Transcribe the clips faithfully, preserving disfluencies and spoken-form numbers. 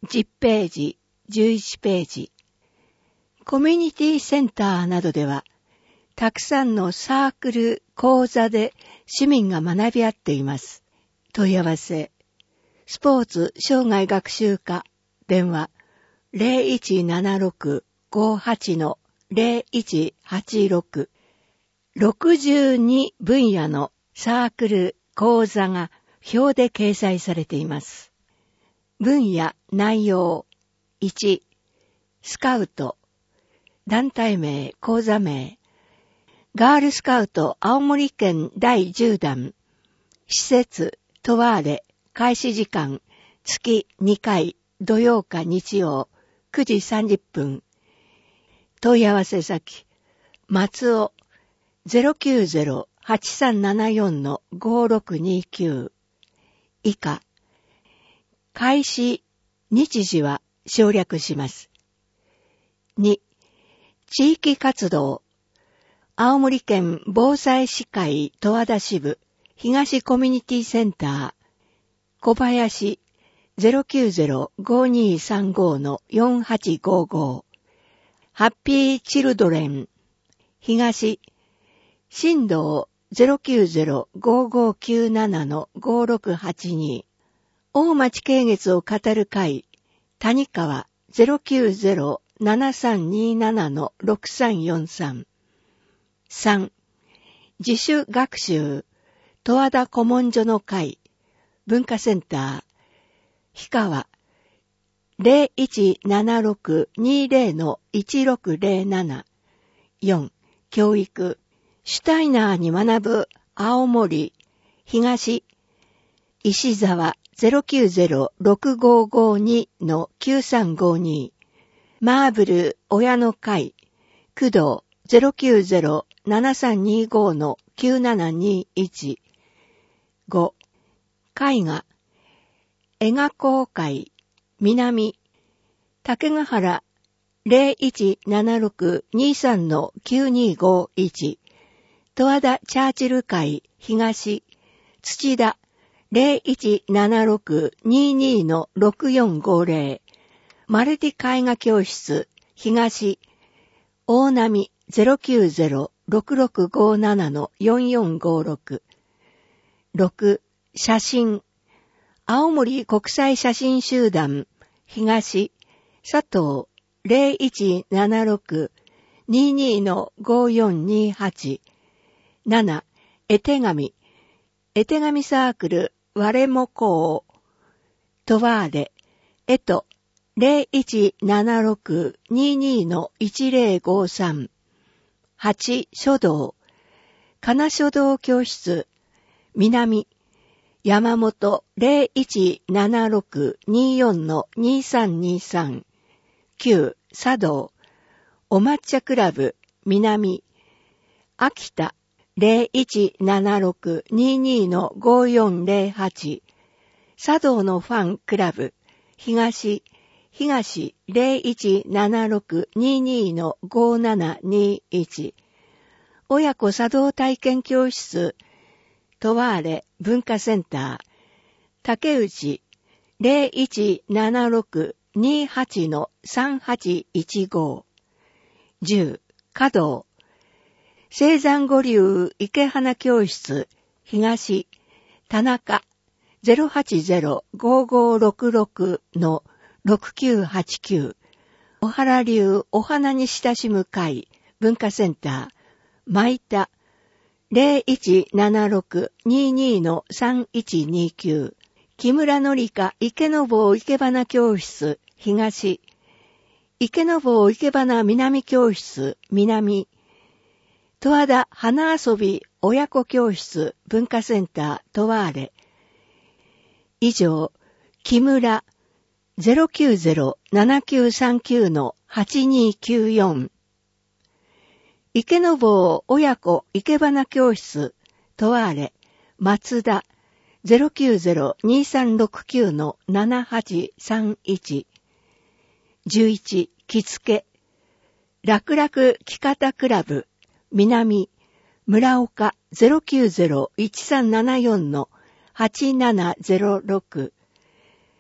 じゅっページ、じゅういちページ。コミュニティセンターなどでは、たくさんのサークル、講座で市民が学び合っています。問い合わせ、スポーツ生涯学習課、電話 ゼロいちななろく ごはち ゼロいちはちろく、ろくじゅうに分野のサークル、講座が表で掲載されています。分野、内容、いち、スカウト、団体名、講座名、ガールスカウト青森県だいじゅう弾、施設、トワーレ、開始時間、月にかい、土曜か日曜、くじさんじゅっぷん。問い合わせ先、松尾、ゼロきゅうゼロ はちさんななよん ごろくにきゅう。以下、開始、日時は省略します。に、地域活動、青森県防災士会十和田支部東コミュニティセンター、小林 ゼロきゅうゼロ ごにさんご よんはちごご。ハッピーチルドレン、東、新道 ゼロきゅうゼロ ごごきゅうなな ごろくはちに。大町慶月を語る会、谷川 ゼロきゅうゼロ ななさんになな ろくさんよんさん。さん、自主学習、十和田古文書の会、文化センター、氷川 ゼロいちななろく にゼロ いちろくゼロなな。よん、教育、シュタイナーに学ぶ青森、東、石沢 ゼロきゅうゼロ ろくごごに きゅうさんごに。マーブル親の会、工藤 ゼロきゅうゼロ ななさんにご きゅうななにいち。ご、絵画、絵画工会、南、竹ヶ原 ゼロいちななろく にさん きゅうにごいち。十和田チャーチル会、東、土田 ゼロいちななろく にに ろくよんごゼロ。マルティ絵画教室、東、大波 ゼロきゅうゼロ ろくろくごなな よんよんごろく。ろく、写真、青森国際写真集団、東、佐藤 ゼロいちななろく にに ごよんにはち。なな、絵手紙、絵手紙サークル、我もこう、とわーれ、えと、ゼロいちななろく にに いちゼロごさん。はち、書道、金書道教室、南、山本 ゼロいちななろく によん にさんにさん。きゅう、茶道、お抹茶クラブ、南、秋田 ゼロいちななろく にに ごよんゼロはち。茶道のファンクラブ、東、東 ゼロいちななろく にに ごななにいち。親子茶道体験教室、とわーれ文化センター、竹内 ゼロいちななろく にはち さんはちいちご。じゅう、華道、青山五流池花教室、東、田中 ゼロはちゼロ ごごろくろく ろくきゅうはちきゅう。小原流お花に親しむ会、文化センター、舞田 ゼロいちななろく にに さんいちにきゅう。木村のりか池の坊池花教室、東、池の坊池花南教室、南、十和田花遊び親子教室文化センター、とわーれ。以上、木村 ゼロきゅうゼロ ななきゅうさんきゅう はちにきゅうよん。池の坊親子池花教室、とわーれ、松田 ゼロきゅうゼロ にさんろくきゅう ななはちさんいち。じゅういち、着付け、楽々着方クラブ、南、村岡 ゼロきゅうゼロ いちさんななよん はちななゼロろく。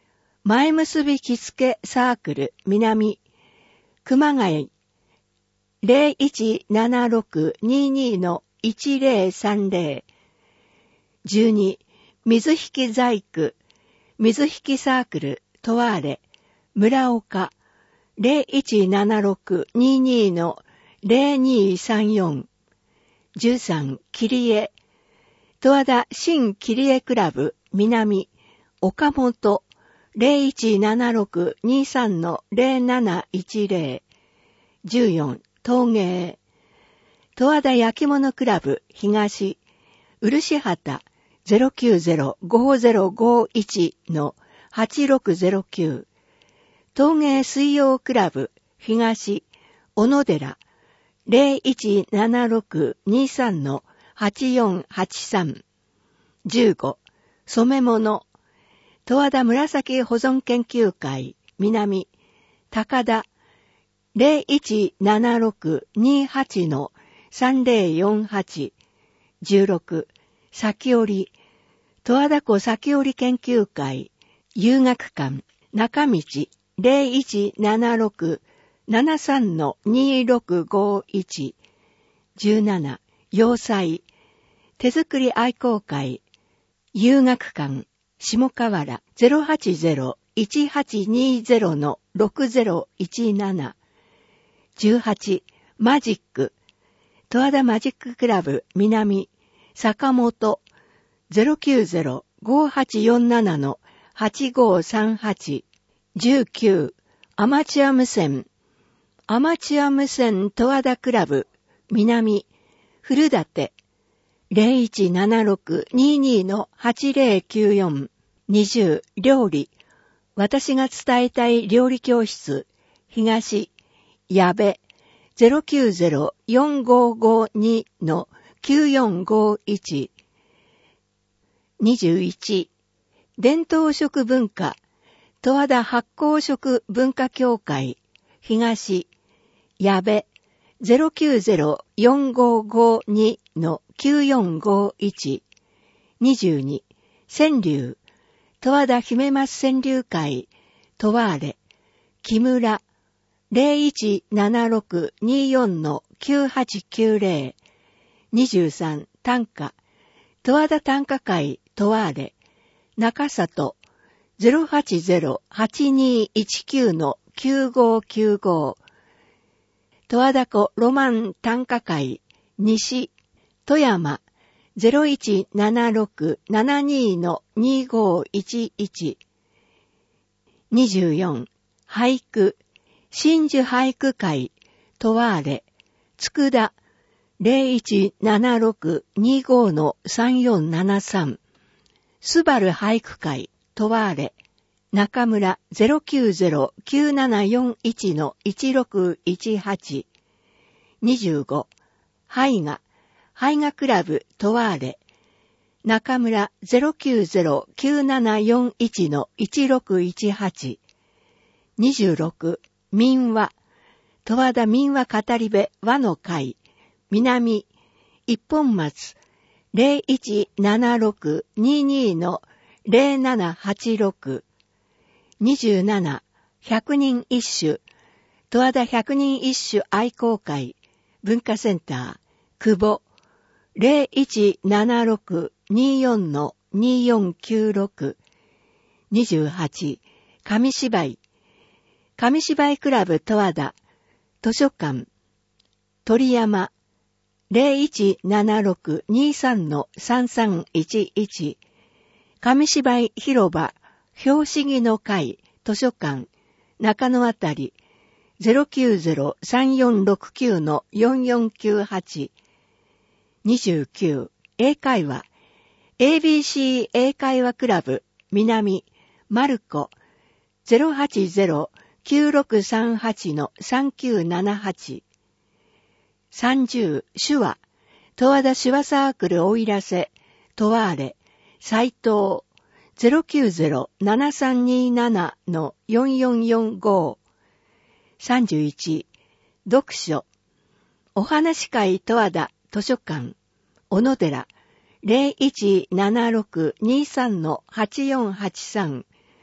前結び着付けサークル南熊谷 ゼロいちななろくにに のいちゼロさんゼロ じゅうに水引細工水引サークルトワーレ村岡 ゼロいちななろくにに のゼロにさんよん じゅうさん切り絵十和田新切り絵クラブ南岡本 ゼロいちななろくにさん のゼロなないちゼロ じゅうよん陶芸十和田焼き物クラブ東漆畑 ゼロきゅうゼロごゼロごいち のはちろくゼロきゅう陶芸水曜クラブ東小野寺 ゼロいちななろくにさん のはちよんはちさん じゅうご染め物十和田紫保存研究会南高田 ゼロいちななろくにはち のさんゼロよんはち じゅうろく先折十和田湖先折研究会遊学館中道 ゼロいちななろくななさん のにろくごいち じゅうなな洋裁手作り愛好会遊学館下河原 ゼロはちゼロいちはちにゼロ のろくゼロいちなな じゅうはちマジック十和田マジッククラブ南坂本 ゼロきゅうゼロごはちよんなな のはちごさんはち じゅうきゅうアマチュア無線アマチュア無線十和田クラブ南古館 ゼロいちななろくにに のはちゼロきゅうよん にじゅう料理私が伝えたい料理教室東矢部 ゼロきゅうゼロよんごごに のきゅうよんごいち にじゅういち伝統食文化十和田発酵食文化協会東矢部 ゼロきゅうゼロよんごごに のきゅうよんごいち にじゅうに川柳十和田姫松川柳会十和れ木村 ゼロいちななろくによん のきゅうはちきゅうゼロ にじゅうさん短歌十和田短歌会十和れ中里 ゼロはちゼロはちにいちきゅう のきゅうごきゅうご十和田湖ロマン短歌会西富山 ゼロいちななろくななに のにごいちいち にじゅうよん俳句真珠俳句会十和れ佃 ゼロいちななろくにご のさんよんななさんすばる俳句会十和れ中村 ゼロきゅうゼロきゅうななよんいち のいちろくいちはち にじゅうご絵画絵画クラブ十和れ中村 ゼロきゅうゼロきゅうななよんいち のいちろくいちはち にじゅうろく民話十和田民話語り部和の会南一本松 ゼロいちななろくにに のゼロななはちろく にじゅうなな百人一首十和田百人一首愛好会文化センター久保 ゼロいちななろくによん のによんきゅうろく にじゅうはち紙芝居紙芝居クラブ十和田図書館鳥山 ゼロいちななろくにさん のさんさんいちいち紙芝居広場拍子木の会図書館中野あたり ゼロきゅうゼロさんよんろくきゅう のよんよんきゅうはち にじゅうきゅう英会話 エービーシー 英会話クラブ南マルコ ゼロはちゼロきゅうろくさんはち のさんきゅうななはちさんじゅう手話十和田手話サークルおいらせ十和れ斉藤 ゼロきゅうゼロななさんになな のよんよんよんご さんじゅういち読書お話会十和田図書館小野寺 ゼロいちななろくにさん のはちよんはちさん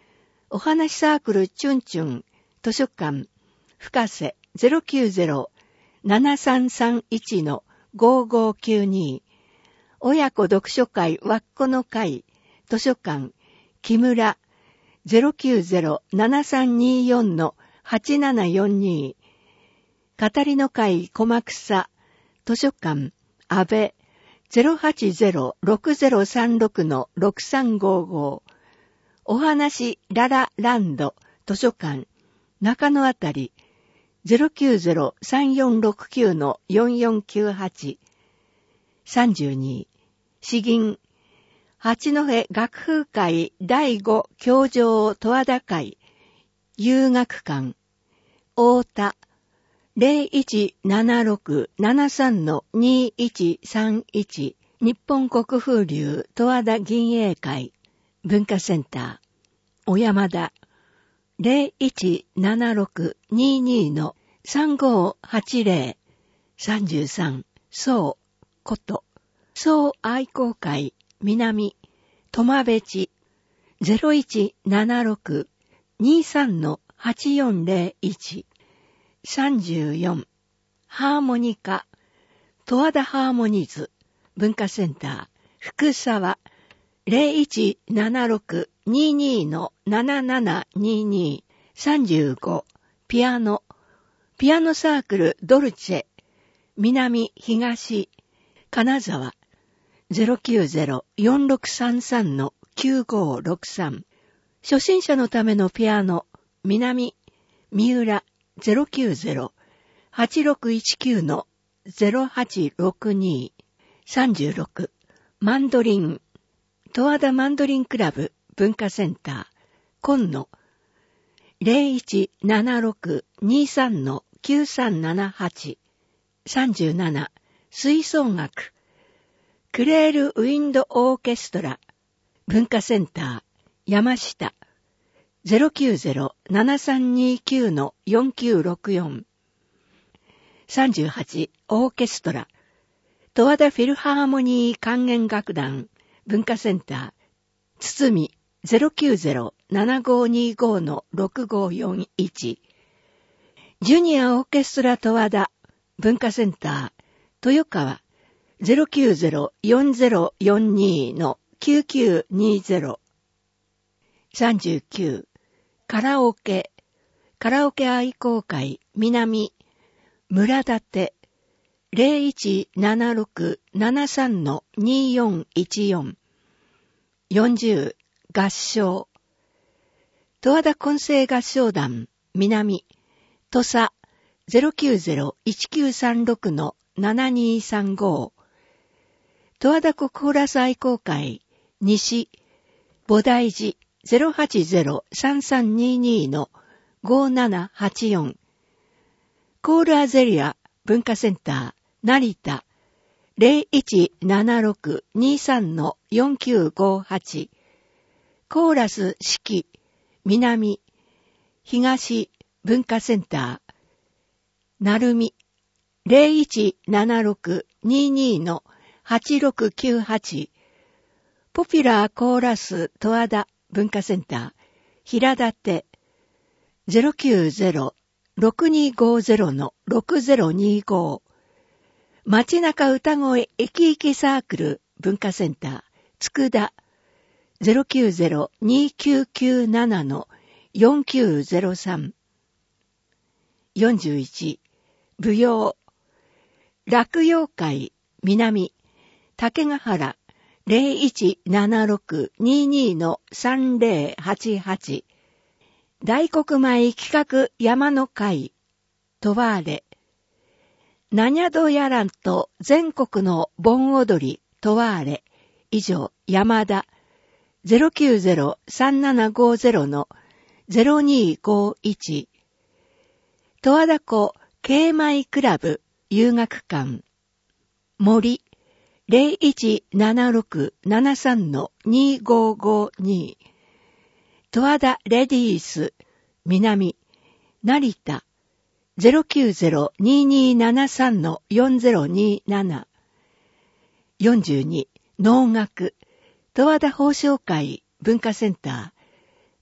お話サークルチュンチュン図書館深瀬 ゼロきゅうゼロ ななさんさんいち のごごきゅうに、親子読書会わっこの会図書館木村 ゼロきゅうゼロ ななさんによん のはちななよんに、語りの会駒草図書館安倍 ゼロはちゼロ ろくゼロさんろく のろくさんごご、お話ララランド図書館中野あたり ゼロきゅうゼロ さんよんろくきゅう のよんよんきゅうはち、さんじゅうに、詩吟八戸学風会だいご教場十和田会遊学館太田 ゼロいちななろくななさんのにいちさんいち 日本国風流十和田銀英会文化センター小山田 ゼロいちななろくにに のさんごはちゼロ さんじゅうさんそうことそう愛好会南苫部地 ゼロいちななろくにさんのはちよんゼロいち さんじゅうよんハーモニカ十和田ハーモニーズ文化センター福沢 ゼロいちななろくにに のななななにに さんじゅうごピアノピアノサークルドルチェ南東金沢 ゼロきゅうゼロ よんろくさんさん のきゅうごろくさん初心者のためのピアノ南三浦 ゼロきゅうゼロ はちろくいちきゅう のゼロはちろくに さんじゅうろくマンドリン十和田マンドリンクラブ文化センター今野 ゼロいちななろくにさんのきゅうさんななはち さんじゅうなな吹奏楽クレールウィンドオーケストラ文化センター山下 ゼロきゅうゼロ ななさんにきゅう のよんきゅうろくよん さんじゅうはちオーケストラ十和田フィルハーモニー管弦楽団文化センター堤 ゼロきゅうゼロ ななごにご のろくごよんいちジュニアオーケストラ十和田文化センター豊川 ゼロきゅうゼロ よんゼロよんに のきゅうきゅうにゼロ さんじゅうきゅうカラオケカラオケ愛好会南村立 ゼロいちななろくななさんのによんいちよん よんじゅう合唱十和田混声合唱団南土佐 ゼロきゅうゼロ いちきゅうさんろく のななにさんご十和田国コーラス愛好会西菩提寺 ゼロはちゼロ さんさんにに のごななはちよんコールアゼリア文化センター成田 ゼロいちななろくにさんのよんきゅうごはちコーラス四季南東文化センター成海 ゼロいちななろくにに のはちろくきゅうはちポピュラーコーラス十和田文化センター平立 ゼロきゅうゼロ ろくにごゼロ のろくゼロにご街中歌声エキエキサークル文化センター佃 ゼロきゅうゼロ にきゅうきゅうなな のよんきゅうゼロさん よんじゅういち舞踊落葉会南竹ヶ原 ゼロいちななろくにに のさんゼロはちはち大黒舞企画山の会トワーレナニャドヤランと全国の盆踊りトワーレ以上山田 ゼロきゅうゼロ さんななごゼロ のゼロにごいち十和田湖慶舞クラブ遊学館森 ゼロいちななろくななさんのにごごに 十和田レディース南成田 ゼロきゅうゼロ ににななさんのよんゼロになな よんじゅうに能楽十和田宝生会文化センター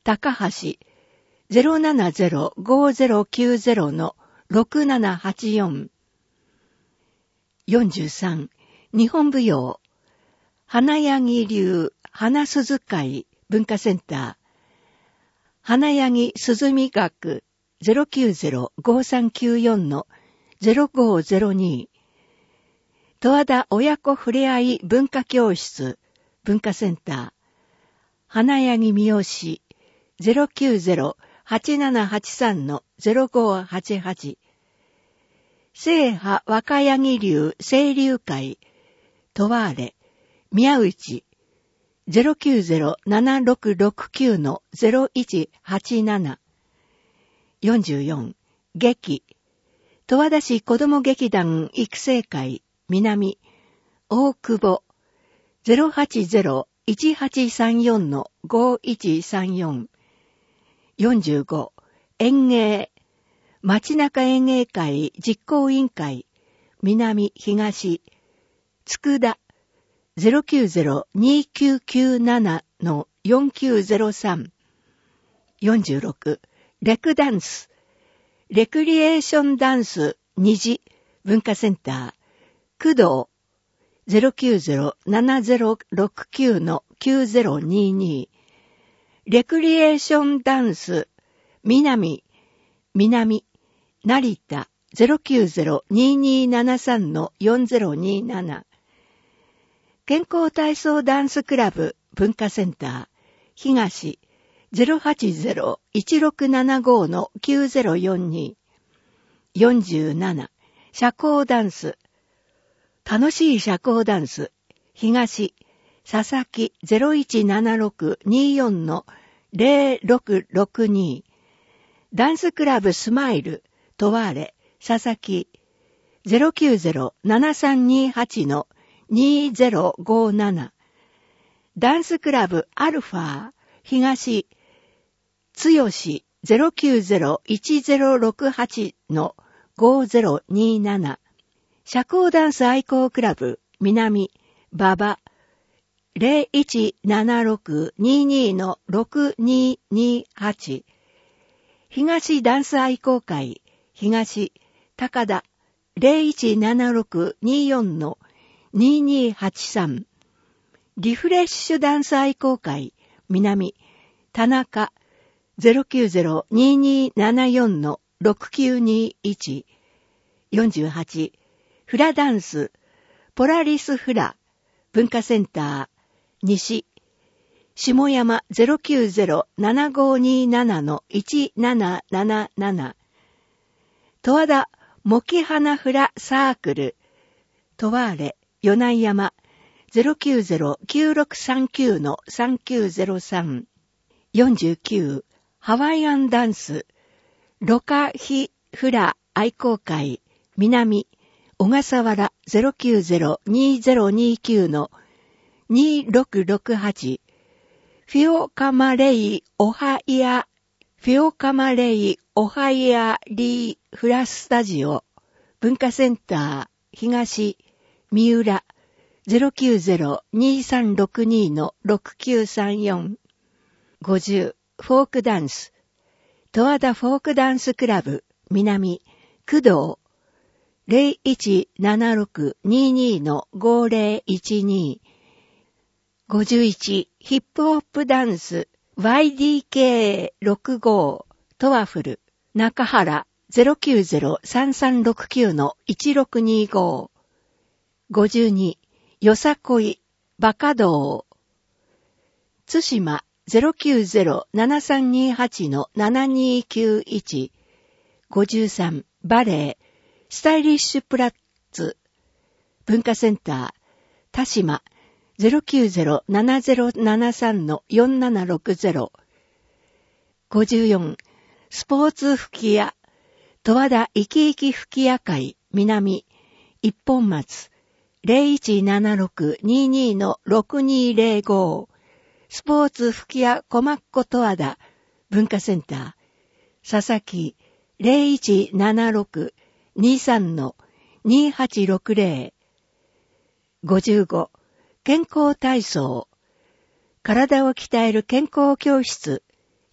高橋 ゼロななゼロ ごゼロきゅうゼロ のろくななはちよん。よんじゅうさん、日本舞踊花柳流花鈴会文化センター花柳鈴美学 ゼロきゅうゼロ ごさんきゅうよん のゼロごゼロに。十和田親子ふれあい文化教室文化センター花柳三好 ゼロきゅうゼロ はちななはちさん のゼロごはちはち。聖波若柳流清流会とわれ宮内 ゼロきゅうゼロ ななろくろくきゅう のゼロいちはちなな。よんじゅうよん、劇十和田市子ども劇団育成会南大久保 ゼロはちゼロ いちはちさんよん のごいちさんよん。よんじゅうご、演芸町中演芸会実行委員会南東佃 ゼロきゅうゼロ にきゅうきゅうなな のよんきゅうゼロさん。よんじゅうろく、レクダンスレクリエーションダンス虹文化センター工藤 ゼロきゅうゼロ ななゼロろくきゅう のきゅうゼロにに。レクリエーションダンス南南成田 ゼロきゅうゼロ ににななさん のよんゼロになな。健康体操ダンスクラブ文化センター東 ゼロはちゼロ いちろくななご のきゅうゼロよんに。よんじゅうなな、社交ダンス楽しい社交ダンス東佐々木 ゼロいちななろくによん のゼロろくろくに。ダンスクラブスマイルとわれ佐々木 ゼロきゅうゼロ ななさんにはち のにゼロごなな。ダンスクラブアルファ東つよし ゼロきゅうゼロ いちゼロろくはち のごゼロになな。社交ダンス愛好クラブ南馬場 ゼロいちななろくにに のろくににはち。東ダンス愛好会東高田 ゼロいちななろくによん のににはちさん。リフレッシュダンス愛好会南田中 ゼロきゅうゼロ ににななよん のろくきゅうにいち。よんじゅうはち、フラダンスポラリスフラ文化センター西下山 ゼロきゅうゼロ ななごになな のいちなななななな。十和田モキハナフラサークルとわれ米内山 ゼロきゅうゼロ きゅうろくさんきゅう のさんきゅうゼロさん。よんじゅうきゅう、ハワイアンダンスロカヒフラ愛好会南小笠原 ゼロきゅうゼロ にゼロにきゅう のにろくろくはち。フィオカマレイオハイアフィオカマレイオハイアリーフラスタジオ文化センター東三浦 ゼロきゅうゼロ にさんろくに のろくきゅうさんよん。ごじゅうフォークダンス十和田フォークダンスクラブ南工藤 ゼロいちななろくにに のごゼロいちに。ごじゅういちヒップホップダンス ワイディーケーろくご トワフル中原 ゼロきゅうゼロ さんさんろくきゅう のいちろくにご。ごじゅうによさこいバカ道津島 ゼロきゅうゼロ ななさんにはち のななにきゅういち。ごじゅうさんバレエスタイリッシュプラッツ文化センター田島 ゼロきゅうゼロ ななゼロななさん のよんななろくゼロ。ごじゅうよんスポーツ吹き矢十和田生き生き吹き矢会南一本松 ゼロいちななろくにに のろくにゼロご。スポーツ吹き矢こまっこ十和田文化センター佐々木 ゼロいちななろくにさん のにはちろくゼロ。ごじゅうご健康体操体を鍛える健康教室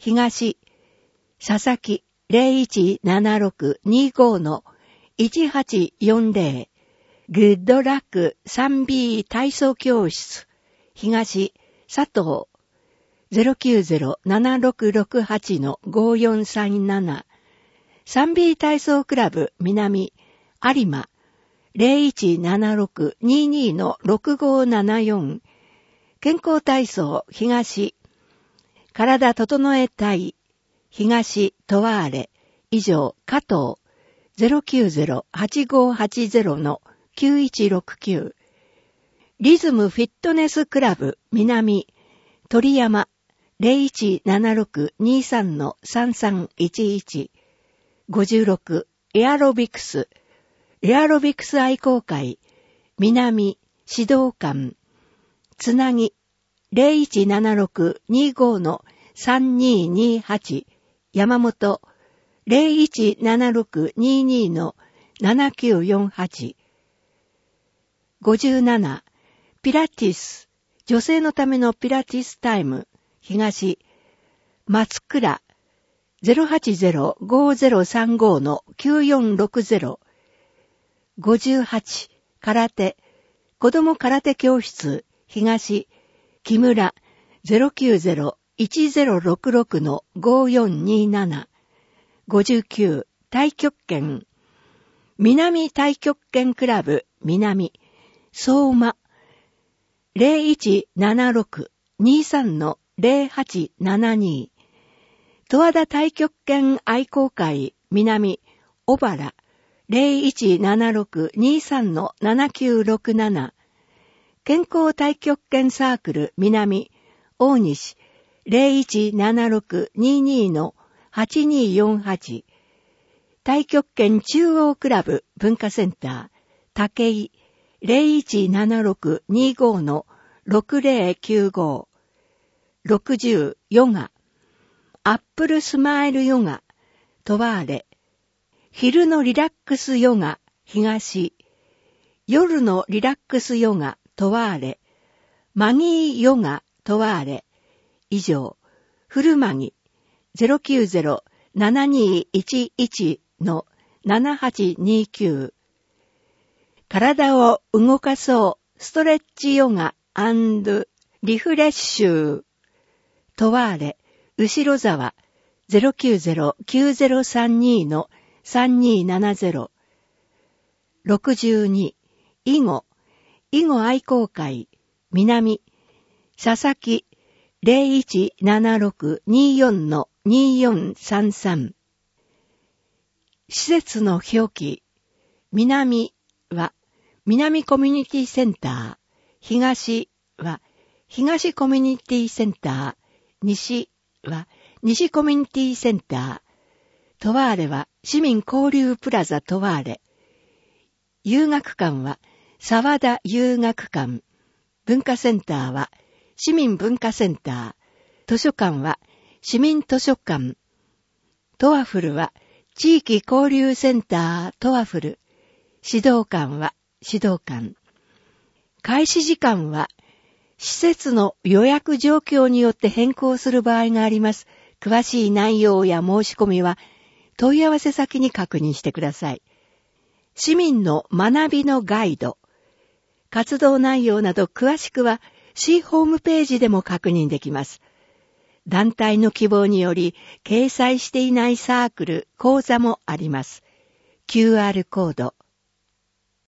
東、佐々木 ゼロいちななろくにご のいちはちよんゼロ、グッドラック スリービー 体操教室、東、佐藤 ゼロきゅうゼロななろくろくはち のごよんさんなな、スリービー 体操クラブ南、有馬 ゼロいちななろくにに のろくごななよん、健康体操東、体整えたい東とわあれ、以上加藤 ゼロきゅうゼロはちごはちゼロ のきゅういちろくきゅう、リズムフィットネスクラブ南、鳥山 ゼロいちななろくにさん のさんさんいちいち、ごじゅうろくエアロビクス、エアロビクス愛好会南指導官つなぎ ゼロいちななろくにご のさんににはち、山本 ゼロいちななろくにに のななきゅうよんはち、ごじゅうななピラティス、女性のためのピラティスタイム東、松倉 ゼロはちゼロごゼロさんご のきゅうよんろくゼロ、ごじゅうはち空手、子供空手教室東、木村 ゼロきゅうゼロいちゼロろくろく のごよんになな、ごじゅうきゅう太極拳、南太極拳クラブ南、相馬 ゼロいちななろくにさん のゼロはちななに、十和田太極拳愛好会南、小原 ゼロいちななろくにさん のななきゅうろくなな、健康太極拳サークル南、大西 ゼロいちななろくにに のはちによんはち、太極拳中央クラブ文化センター、武井 ゼロいちななろくにご のろくゼロきゅうご、ろくじゅうヨガ、アップルスマイルヨガ、とわあれ、昼のリラックスヨガ、東、夜のリラックスヨガ、とわあれ、マギーヨガ、とわあれ、以上、フルマギ、ゼロきゅうゼロななにいちいち のななはちにきゅう、体を動かそうストレッチヨガ&リフレッシュ、とわあれ、後ろ沢 ゼロきゅうゼロきゅうゼロさんに のさんにななゼロ、ろくじゅうに囲碁、囲碁愛好会南、佐々木 ゼロいちななろくによん のによんさんさん、施設の表記南は南コミュニティセンター、東は東コミュニティセンター、西は西コミュニティセンター、とわあれは市民交流プラザとわあれ、遊学館は沢田遊学館、文化センターは市民文化センター、図書館は市民図書館、トワフルは地域交流センタートワフル、指導館は指導館、開始時間は施設の予約状況によって変更する場合があります。詳しい内容や申し込みは問い合わせ先に確認してください。市民の学びのガイド、活動内容など詳しくは市ホームページでも確認できます。団体の希望により掲載していないサークル、講座もあります。キューアール コード、